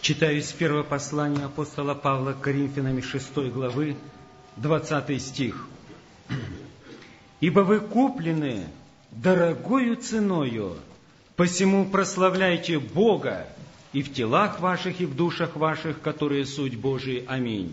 Читаю из первого послания апостола Павла к Коринфянам 6 главы, 20 стих. «Ибо вы куплены дорогою ценою, посему прославляйте Бога и в телах ваших, и в душах ваших, которые суть Божия. Аминь».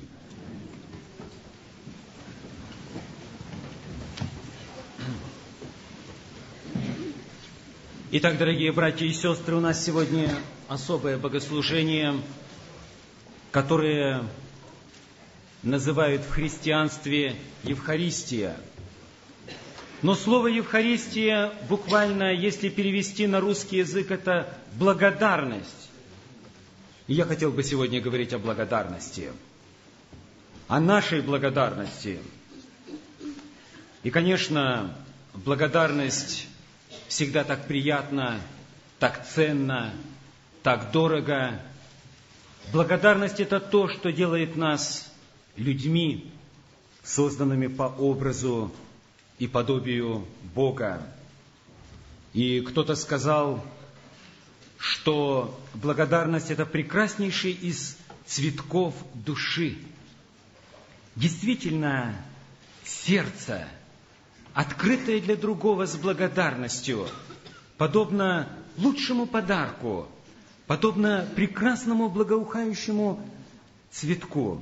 Итак, дорогие братья и сестры, у нас сегодня особое богослужение, которое называют в христианстве Евхаристия. Но слово Евхаристия буквально, если перевести на русский язык, это благодарность. И я хотел бы сегодня говорить о благодарности, о нашей благодарности. И, конечно, благодарность всегда так приятно, так ценно, так дорого. Благодарность – это то, что делает нас людьми, созданными по образу и подобию Бога. И кто-то сказал, что благодарность – это прекраснейший из цветков души. Действительно, сердце, открытое для другого с благодарностью, подобно лучшему подарку, подобно прекрасному благоухающему цветку.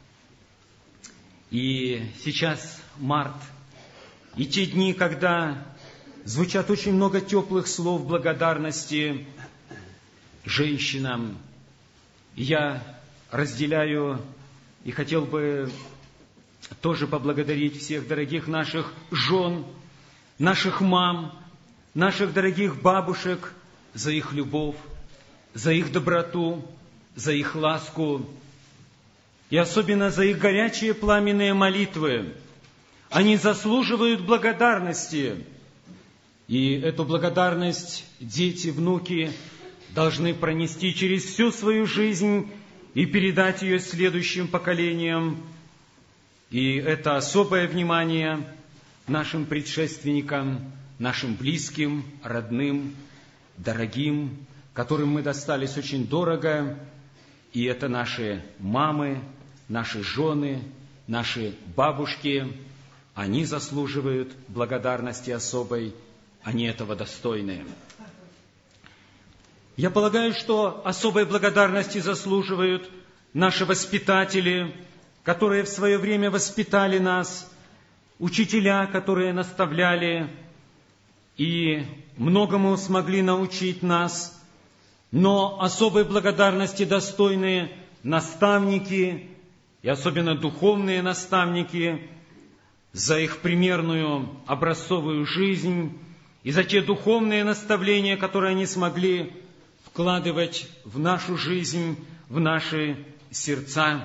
И сейчас март, и те дни, когда звучат очень много теплых слов благодарности женщинам, я разделяю и хотел бы тоже поблагодарить всех дорогих наших жен, наших мам, наших дорогих бабушек за их любовь, за их доброту, за их ласку и особенно за их горячие пламенные молитвы. Они заслуживают благодарности. И эту благодарность дети, внуки должны пронести через всю свою жизнь и передать ее следующим поколениям. И это особое внимание нашим предшественникам, нашим близким, родным, дорогим, которым мы достались очень дорого. И это наши мамы, наши жены, наши бабушки. Они заслуживают благодарности особой, они этого достойны. Я полагаю, что особой благодарности заслуживают наши воспитатели, которые в свое время воспитали нас, учителя, которые наставляли и многому смогли научить нас, но особой благодарности достойны наставники, и особенно духовные наставники, за их примерную образцовую жизнь и за те духовные наставления, которые они смогли вкладывать в нашу жизнь, в наши сердца.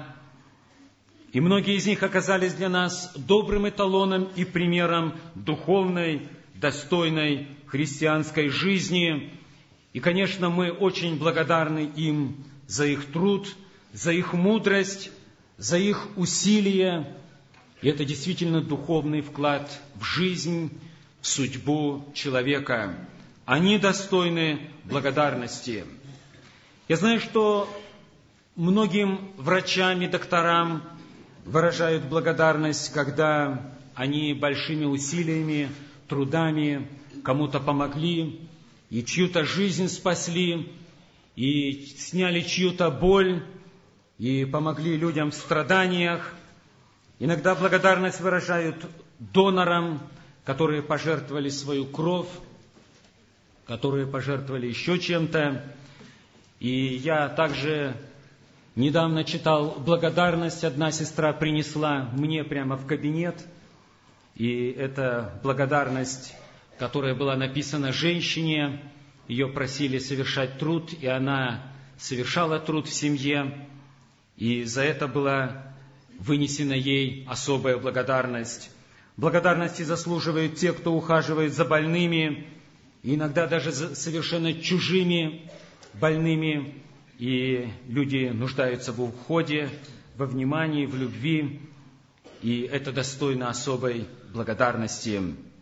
И многие из них оказались для нас добрым эталоном и примером духовной, достойной христианской жизни. И, конечно, мы очень благодарны им за их труд, за их мудрость, за их усилия. И это действительно духовный вклад в жизнь, в судьбу человека. Они достойны благодарности. Я знаю, что многим врачам и докторам выражают благодарность, когда они большими усилиями, трудами кому-то помогли, и чью-то жизнь спасли, и сняли чью-то боль, и помогли людям в страданиях. Иногда благодарность выражают донорам, которые пожертвовали свою кровь, которые пожертвовали еще чем-то. И я также недавно читал благодарность, одна сестра принесла мне прямо в кабинет, и это благодарность, которая была написана женщине, ее просили совершать труд, и она совершала труд в семье, и за это была вынесена ей особая благодарность. Благодарности заслуживают те, кто ухаживает за больными, и иногда даже за совершенно чужими больными, и люди нуждаются в уходе, во внимании, в любви, и это достойно особой благодарности.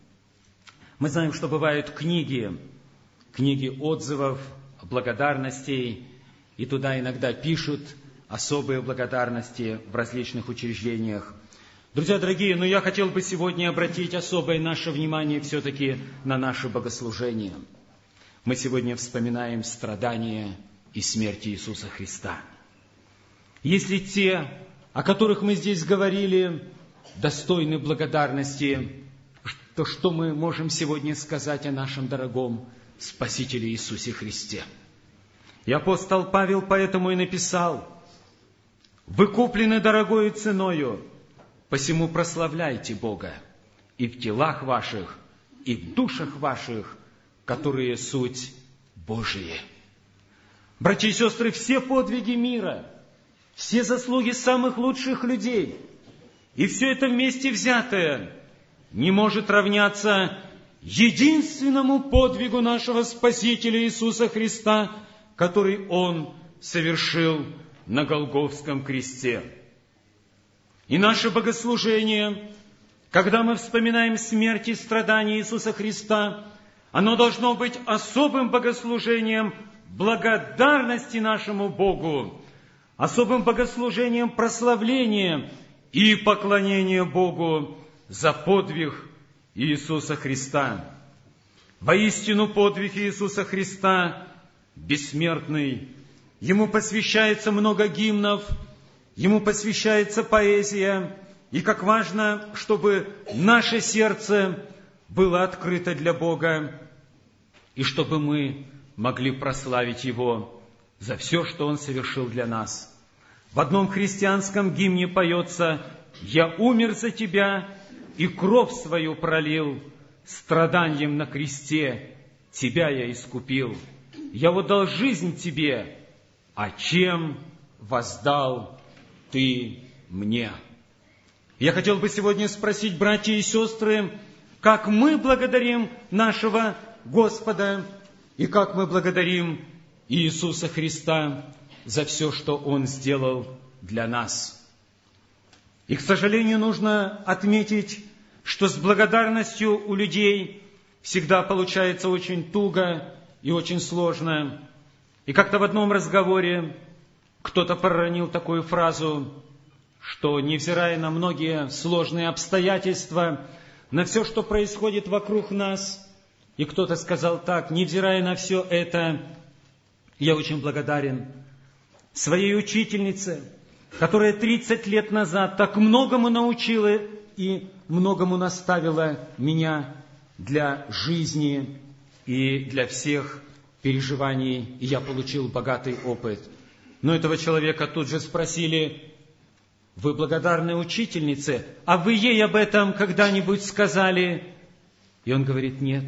Мы знаем, что бывают книги отзывов, благодарностей, и туда иногда пишут особые благодарности в различных учреждениях. Друзья дорогие, но я хотел бы сегодня обратить особое наше внимание все-таки на наше богослужение. Мы сегодня вспоминаем страдания и смерть Иисуса Христа. Если те, о которых мы здесь говорили, достойны благодарности, то что мы можем сегодня сказать о нашем дорогом Спасителе Иисусе Христе? И апостол Павел поэтому и написал: «Вы куплены дорогою ценою, посему прославляйте Бога и в телах ваших, и в душах ваших, которые суть Божии». Братья и сестры, все подвиги мира, все заслуги самых лучших людей, и все это вместе взятое не может равняться единственному подвигу нашего Спасителя Иисуса Христа, который Он совершил на Голгофском кресте. И наше богослужение, когда мы вспоминаем смерть и страдания Иисуса Христа, оно должно быть особым богослужением благодарности нашему Богу, особым богослужением прославления и поклонения Богу за подвиг Иисуса Христа. Воистину, подвиг Иисуса Христа бессмертный. Ему посвящается много гимнов, ему посвящается поэзия. И как важно, чтобы наше сердце было открыто для Бога, и чтобы мы могли прославить Его за все, что Он совершил для нас. В одном христианском гимне поется: «Я умер за тебя и кровь свою пролил, страданием на кресте тебя я искупил. Я отдал жизнь тебе, а чем воздал ты мне?» Я хотел бы сегодня спросить, братья и сестры, как мы благодарим нашего Господа и как мы благодарим Иисуса Христа за все, что Он сделал для нас. И, к сожалению, нужно отметить, что с благодарностью у людей всегда получается очень туго и очень сложно. И как-то в одном разговоре кто-то проронил такую фразу, что, невзирая на многие сложные обстоятельства, на все, что происходит вокруг нас, и кто-то сказал так: невзирая на все это, я очень благодарен своей учительнице, которая 30 лет назад так многому научила и многому наставила меня для жизни и для всех переживаний, и я получил богатый опыт. Но этого человека тут же спросили: вы благодарны учительнице, а вы ей об этом когда-нибудь сказали? И он говорит: нет.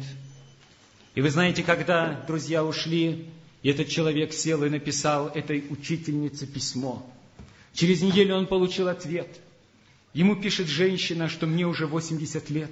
И вы знаете, когда друзья ушли, и этот человек сел и написал этой учительнице письмо, через неделю он получил ответ. Ему пишет женщина, что мне уже 80 лет.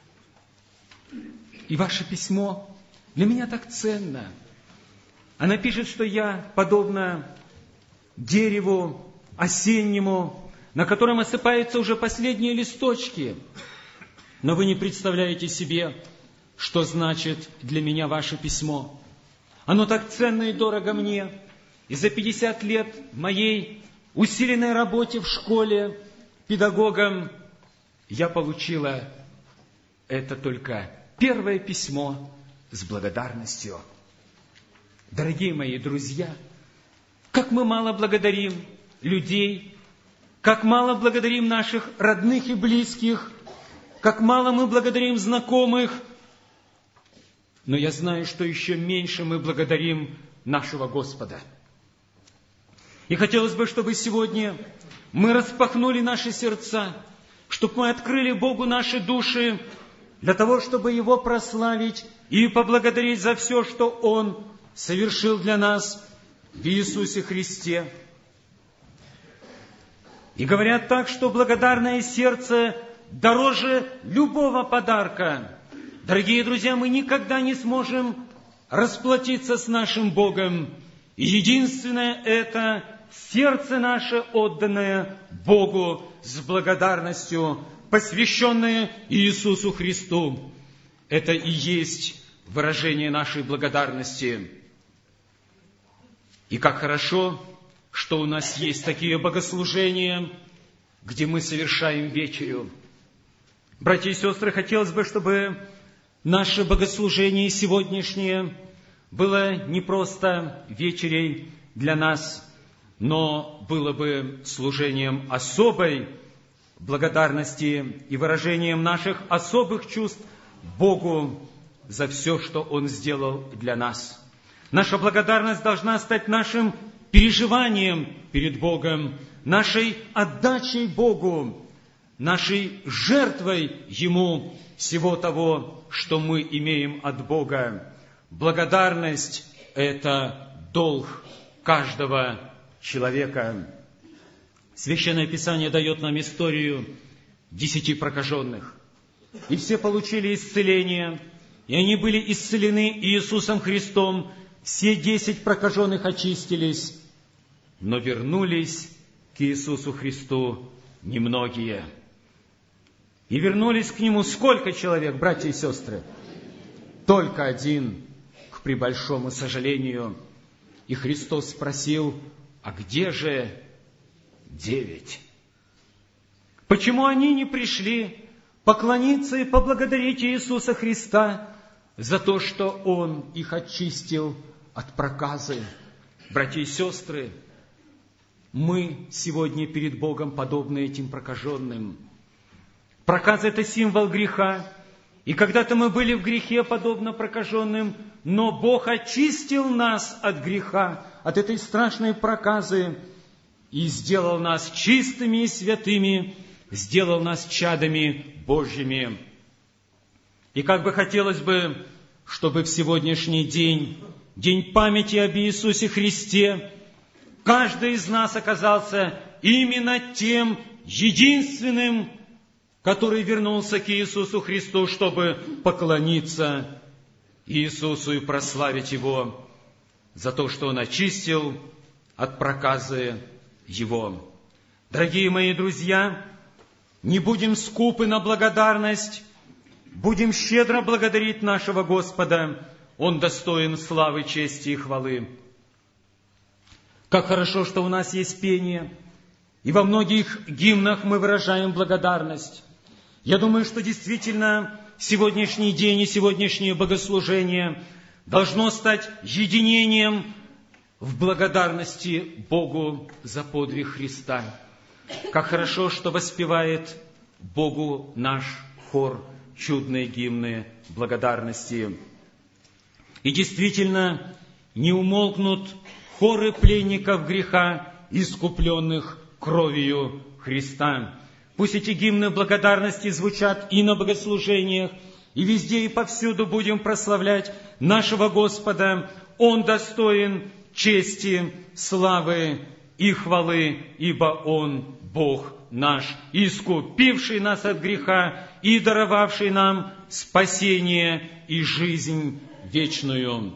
И ваше письмо для меня так ценно. Она пишет, что я подобно дереву осеннему, на котором осыпаются уже последние листочки. Но вы не представляете себе, что значит для меня ваше письмо. Оно так ценно и дорого мне. И за 50 лет моей усиленной работе в школе педагогом я получила это только первое письмо с благодарностью. Дорогие мои друзья, как мы мало благодарим людей, как мало благодарим наших родных и близких, как мало мы благодарим знакомых, но я знаю, что еще меньше мы благодарим нашего Господа. И хотелось бы, чтобы сегодня мы распахнули наши сердца, чтобы мы открыли Богу наши души, для того, чтобы Его прославить и поблагодарить за все, что Он совершил для нас в Иисусе Христе. И говорят так, что благодарное сердце дороже любого подарка. Дорогие друзья, мы никогда не сможем расплатиться с нашим Богом. И единственное это сердце наше, отданное Богу с благодарностью, посвященное Иисусу Христу. Это и есть выражение нашей благодарности. И как хорошо, что у нас есть такие богослужения, где мы совершаем вечерю. Братья и сестры, хотелось бы, чтобы наше богослужение сегодняшнее было не просто вечерей для нас, но было бы служением особой благодарности и выражением наших особых чувств Богу за все, что Он сделал для нас. Наша благодарность должна стать нашим переживанием перед Богом, нашей отдачей Богу, нашей жертвой Ему всего того, что мы имеем от Бога. Благодарность – это долг каждого человека. Священное Писание дает нам историю 10 прокаженных. И все получили исцеление, и они были исцелены Иисусом Христом. Все 10 прокаженных очистились, но вернулись к Иисусу Христу немногие. И вернулись к Нему сколько человек, братья и сестры? Только один, к пребольшому сожалению. И Христос спросил: а где же 9? Почему они не пришли поклониться и поблагодарить Иисуса Христа за то, что Он их очистил от проказы? Братья и сестры, мы сегодня перед Богом подобны этим прокаженным. Проказа – это символ греха. И когда-то мы были в грехе, подобно прокаженным, но Бог очистил нас от греха, от этой страшной проказы, и сделал нас чистыми и святыми, сделал нас чадами Божьими. И как бы хотелось бы, чтобы в сегодняшний день, день памяти об Иисусе Христе, каждый из нас оказался именно тем единственным, который вернулся к Иисусу Христу, чтобы поклониться Иисусу и прославить Его за то, что Он очистил от проказы Его. Дорогие мои друзья, не будем скупы на благодарность, будем щедро благодарить нашего Господа. Он достоин славы, чести и хвалы. Как хорошо, что у нас есть пение, и во многих гимнах мы выражаем благодарность. Я думаю, что действительно сегодняшний день и сегодняшнее богослужение должно стать единением в благодарности Богу за подвиг Христа. Как хорошо, что воспевает Богу наш хор чудные гимны благодарности. И действительно не умолкнут хоры пленников греха, искупленных кровью Христа. Пусть эти гимны благодарности звучат и на богослужениях, и везде, и повсюду будем прославлять нашего Господа. Он достоин чести, славы и хвалы, ибо Он Бог наш, искупивший нас от греха и даровавший нам спасение и жизнь вечную.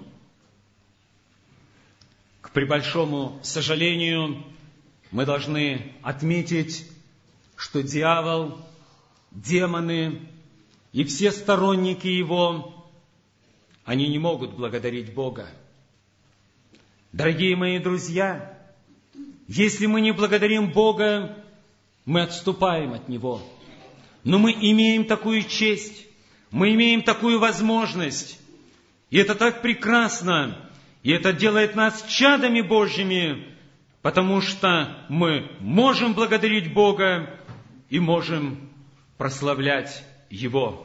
К пребольшому сожалению, мы должны отметить, что дьявол, демоны и все сторонники его, они не могут благодарить Бога. Дорогие мои друзья, если мы не благодарим Бога, мы отступаем от Него. Но мы имеем такую честь, мы имеем такую возможность, и это так прекрасно, и это делает нас чадами Божьими, потому что мы можем благодарить Бога и можем прославлять Его.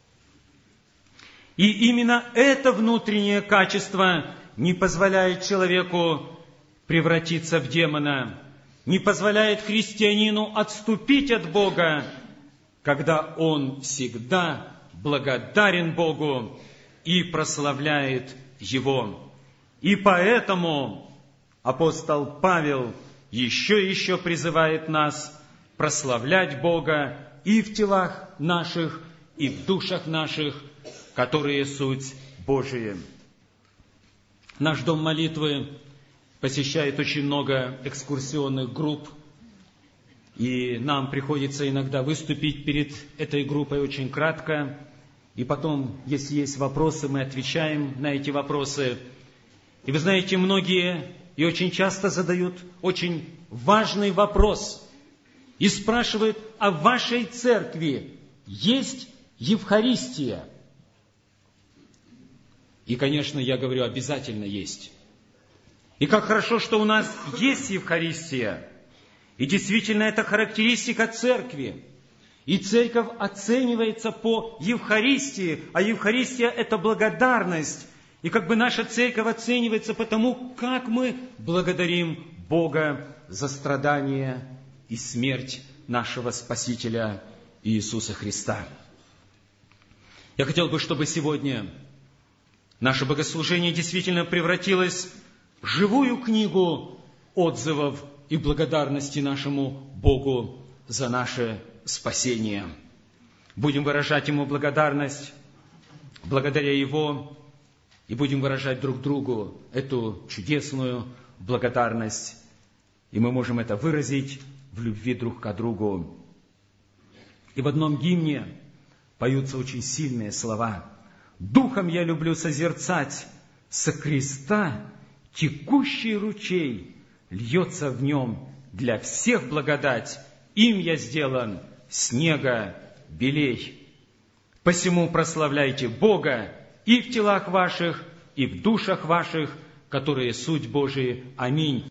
И именно это внутреннее качество не позволяет человеку превратиться в демона, не позволяет христианину отступить от Бога, когда он всегда благодарен Богу и прославляет Его. И поэтому апостол Павел еще призывает нас прославлять Бога и в телах наших, и в душах наших, которые суть Божие. Наш дом молитвы посещает очень много экскурсионных групп, и нам приходится иногда выступить перед этой группой очень кратко, и потом, если есть вопросы, мы отвечаем на эти вопросы. И вы знаете, многие и очень часто задают очень важный вопрос и спрашивают: а в вашей церкви есть Евхаристия? И, конечно, я говорю, обязательно есть. И как хорошо, что у нас есть Евхаристия. И действительно, это характеристика церкви. И церковь оценивается по Евхаристии, а Евхаристия – это благодарность. И как бы наша церковь оценивается по тому, как мы благодарим Бога за страдания и смерть нашего Спасителя Иисуса Христа. Я хотел бы, чтобы сегодня наше богослужение действительно превратилось в живую книгу отзывов и благодарности нашему Богу за наше спасение. Будем выражать Ему благодарность, благодаря Его, и будем выражать друг другу эту чудесную благодарность. И мы можем это выразить в любви друг к другу. И в одном гимне поются очень сильные слова. «Духом я люблю созерцать со креста текущий ручей, льется в нем для всех благодать, им я сделан снега белей. Посему прославляйте Бога и в телах ваших, и в душах ваших, которые суть Божии. Аминь».